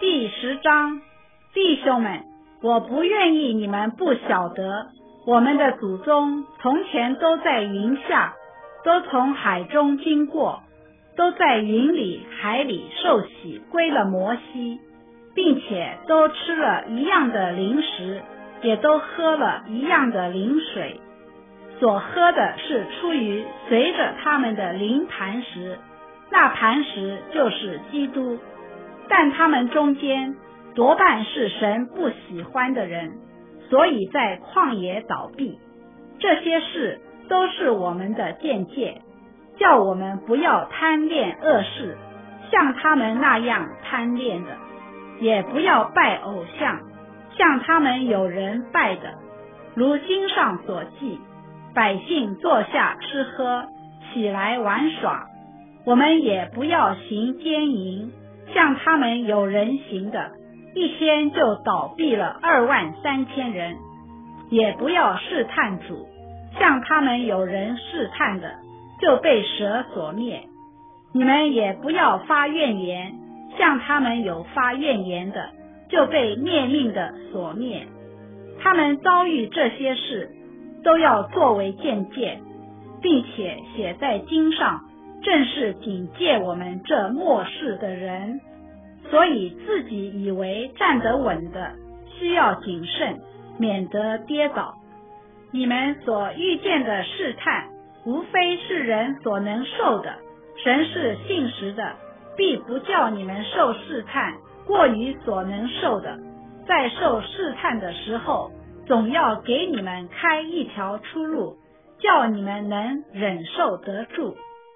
第10章，弟兄们，我不愿意你们不晓得，我们的祖宗从前都在云下，都从海中经过，都在云里海里受洗归了摩西，并且都吃了一样的灵食，也都喝了一样的灵水，所喝的是出于随着他们的灵磐石，那磐石就是基督。但他们中间多半是神不喜欢的人，所以在旷野倒闭。这些事都是我们的鉴戒，叫我们不要贪恋恶事，像他们那样贪恋的，也不要拜偶像，像他们有人拜的。如经上所记，百姓坐下吃喝，起来玩耍。我们也不要行奸淫，像他们有人行的，一天就倒闭了23000人。也不要试探主，像他们有人试探的，就被蛇所灭。你们也不要发怨言，像他们有发怨言的，就被灭命的所灭。他们遭遇这些事，都要作为鉴戒，并且写在经上，正是警戒我们这末世的人。所以自己以为站得稳的，需要谨慎，免得跌倒。你们所遇见的试探，无非是人所能受的，神是信实的，必不叫你们受试探过于所能受的。在受试探的时候，总要给你们开一条出路，叫你们能忍受得住。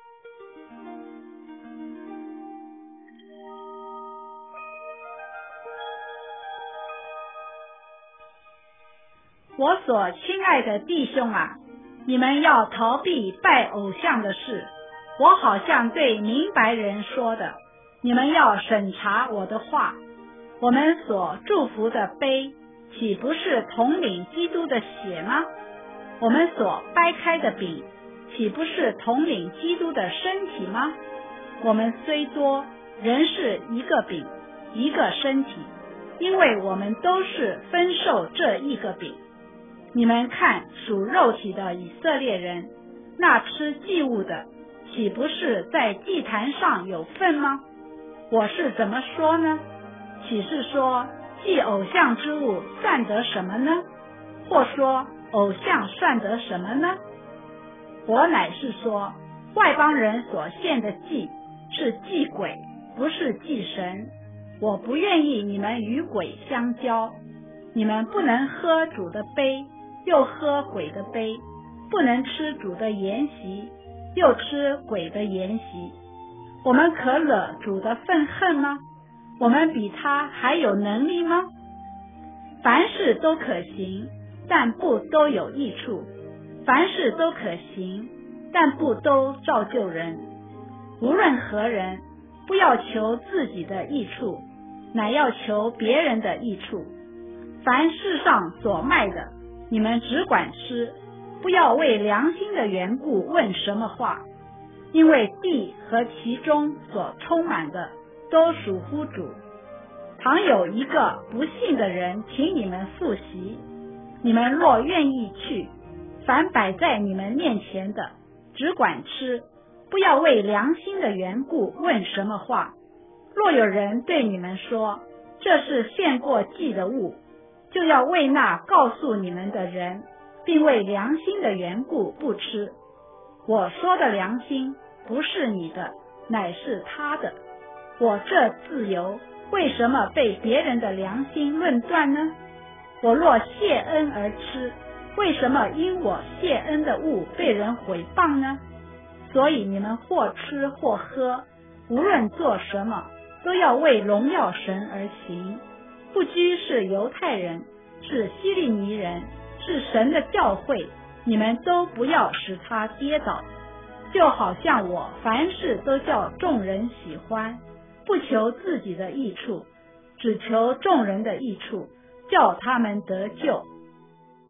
我所亲爱的弟兄啊，你们要逃避拜偶像的事。我好像对明白人说的，你们要审查我的话。我们所祝福的杯，岂不是统领基督的血吗？我们所掰开的饼，岂不是统领基督的身体吗？我们虽多，仍是一个饼，一个身体，因为我们都是分受这一个饼。你们看属肉体的以色列人，那吃祭物的，岂不是在祭坛上有份吗？我是怎么说呢？岂是说祭偶像之物算得什么呢？或说偶像算得什么呢？我乃是说，外邦人所献的祭是祭鬼，不是祭神。我不愿意你们与鬼相交。你们不能喝主的杯，又喝鬼的杯，不能吃主的筵席，又吃鬼的筵席。我们可惹主的愤恨吗？我们比他还有能力吗？凡事都可行，但不都有益处；凡事都可行，但不都造就人。无论何人，不要求自己的益处，乃要求别人的益处。凡世上所卖的，你们只管吃，不要为良心的缘故问什么话，因为地和其中所充满的都属乎主。倘有一个不信的人请你们赴席，你们若愿意去，凡摆在你们面前的，只管吃，不要为良心的缘故问什么话。若有人对你们说，这是献过祭的物，就要为那告诉你们的人，并为良心的缘故不吃。我说的良心不是你的，乃是他的。我这自由为什么被别人的良心论断呢？我若谢恩而吃，为什么因我谢恩的物被人毁谤呢？所以你们或吃或喝，无论做什么，都要为荣耀神而行。不拘是犹太人，是希利尼人，是神的教会，你们都不要使他跌倒。就好像我凡事都叫众人喜欢，不求自己的益处，只求众人的益处，叫他们得救。